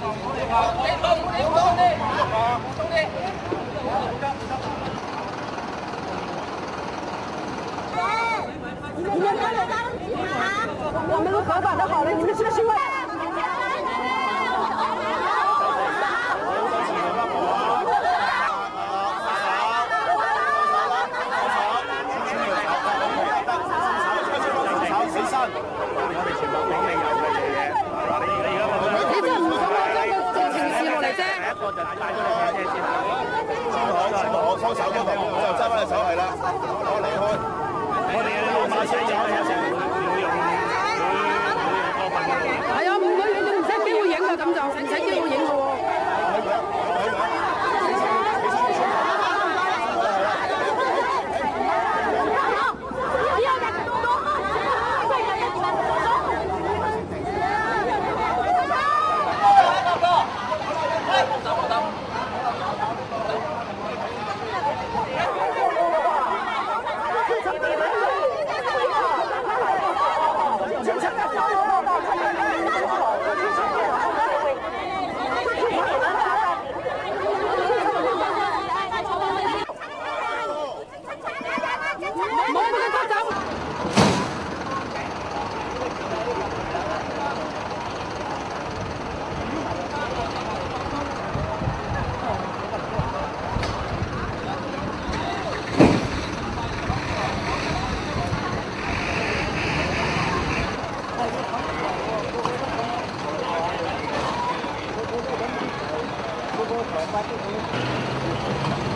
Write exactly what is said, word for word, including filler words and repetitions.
你们哪有当警察？我们是合法的好人，你们是个凶案。 放手嗰度，就揸翻隻手係啦，我離開。我哋嘅馬車有有成要用過分嘅。 係啊，唔會你哋唔使機會影㗎，咁就唔使機會影㗎喎。 嗰個台發啲